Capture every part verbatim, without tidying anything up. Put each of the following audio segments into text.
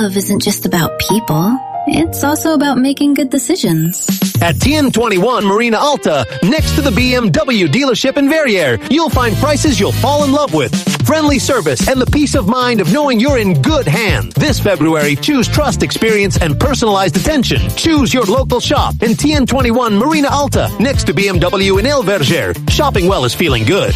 love isn't just about people. It's also about making good decisions. At T N twenty-one Marina Alta, next to the B M W dealership in Verrières, you'll find prices you'll fall in love with, friendly service, and the peace of mind of knowing you're in good hands. This February, choose trust, experience, and personalized attention. Choose your local shop in T N twenty-one Marina Alta, next to B M W in El Verger. Shopping well is feeling good.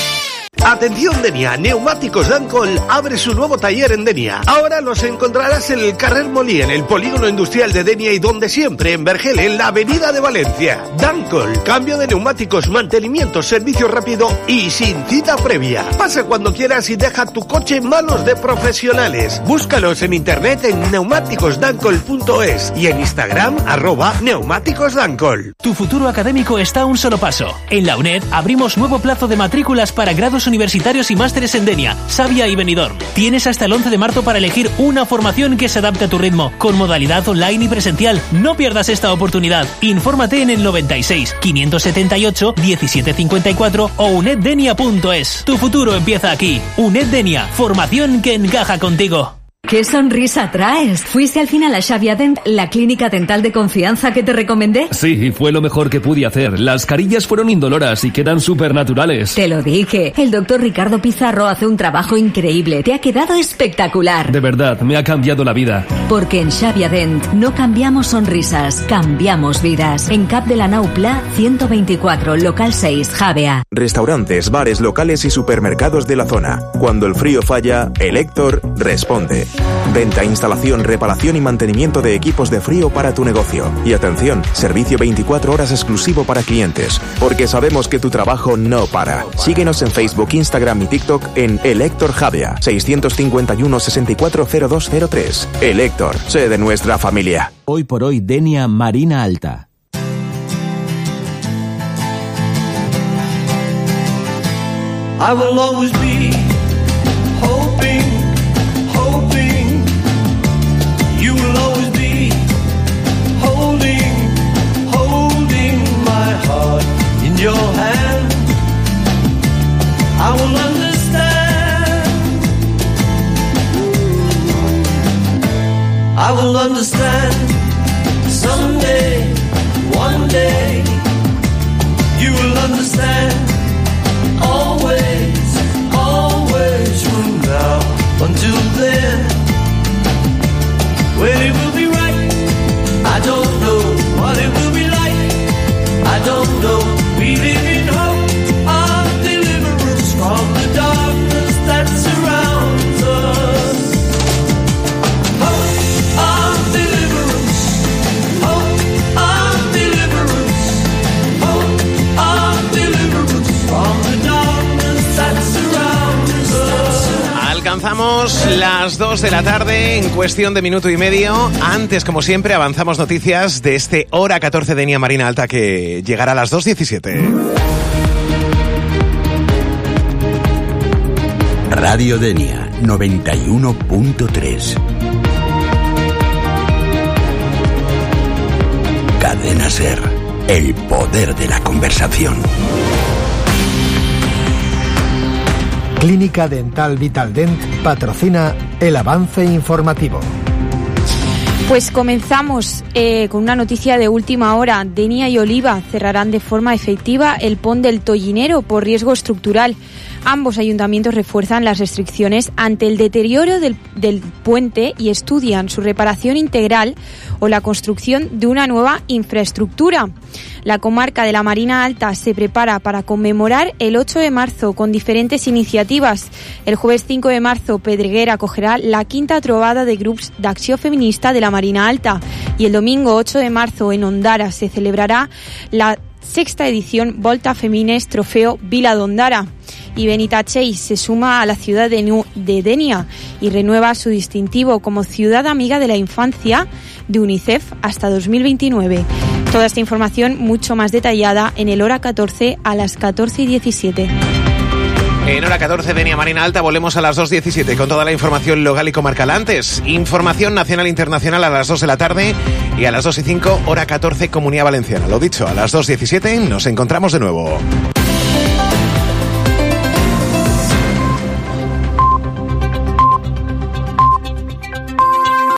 Atención Denia, Neumáticos Dancol abre su nuevo taller en Denia. Ahora los encontrarás en el Carrer Molí, en el polígono industrial de Denia y donde siempre, en Vergel, en la avenida de Valencia. Dancol, cambio de neumáticos, mantenimiento, servicio rápido y sin cita previa. Pasa cuando quieras y deja tu coche en manos de profesionales. Búscalos en internet en neumáticos dancol punto es y en Instagram arroba neumáticos dancol. Tu futuro académico está a un solo paso. En la UNED abrimos nuevo plazo de matrículas para grados universitarios y másteres en Denia, Savia y Benidorm. Tienes hasta el once de marzo para elegir una formación que se adapte a tu ritmo, con modalidad online y presencial. No pierdas esta oportunidad. Infórmate en el noventa y seis, quinientos setenta y ocho, diecisiete cincuenta y cuatro o uneddenia punto es. Tu futuro empieza aquí. UNED Denia, formación que encaja contigo. ¿Qué sonrisa traes? ¿Fuiste al final a Xavia Dent, la clínica dental de confianza que te recomendé? Sí, fue lo mejor que pude hacer. Las carillas fueron indoloras y quedan súper naturales. Te lo dije. El doctor Ricardo Pizarro hace un trabajo increíble. Te ha quedado espectacular. De verdad, me ha cambiado la vida. Porque en Xavia Dent no cambiamos sonrisas, cambiamos vidas. En Cap de la Nau Pla, ciento veinticuatro, local seis, Javea. Restaurantes, bares, locales y supermercados de la zona. Cuando el frío falla, el Héctor responde. Venta, instalación, reparación y mantenimiento de equipos de frío para tu negocio. Y atención, servicio veinticuatro horas exclusivo para clientes. Porque sabemos que tu trabajo no para. Síguenos en Facebook, Instagram y TikTok en El Héctor Javea, seiscientos cincuenta y uno, sesenta y cuatro, cero dos cero tres. El Héctor, sé de nuestra familia. Hoy por hoy, Denia Marina Alta. I will always be hoping, hoping. You will always be holding, holding my heart in your hand. I will understand. I will understand someday, one day. You will understand. Always, always from now until then. When it will be right, I don't know what it will be like. I don't know. We live in hope of deliverance from the darkness that surrounds us. Hope of deliverance. Hope of deliverance. Hope of deliverance from the darkness that surrounds us. Alcanzamos las dos de la tarde en cuestión de minuto y medio. Antes, como siempre, avanzamos noticias de este Hora catorce de Denia Marina Alta que llegará a las dos diecisiete. Radio Denia noventa y uno punto tres. Cadena Ser, el poder de la conversación. Clínica Dental Vitaldent patrocina el avance informativo. Pues comenzamos eh, con una noticia de última hora. Denia y Oliva cerrarán de forma efectiva el pont del Tollinero por riesgo estructural. Ambos ayuntamientos refuerzan las restricciones ante el deterioro del, del puente y estudian su reparación integral o la construcción de una nueva infraestructura. La comarca de la Marina Alta se prepara para conmemorar el ocho de marzo con diferentes iniciativas. El jueves cinco de marzo, Pedreguer acogerá la quinta trobada de grups d'acció feminista de la Marina Alta y el domingo ocho de marzo en Ondara se celebrará la sexta edición Volta Femines Trofeo Vila d'Ondara. Y Benitatxell se suma a la ciudad de, Nu- de Denia y renueva su distintivo como ciudad amiga de la infancia de UNICEF hasta dos mil veintinueve. Toda esta información mucho más detallada en el Hora catorce a las catorce y diecisiete. En Hora catorce, Denia Marina Alta, volvemos a las dos diecisiete con toda la información local y comarcal. Antes, información nacional e internacional a las dos de la tarde y a las dos y cinco, Hora catorce, Comunidad Valenciana. Lo dicho, a las dos diecisiete nos encontramos de nuevo.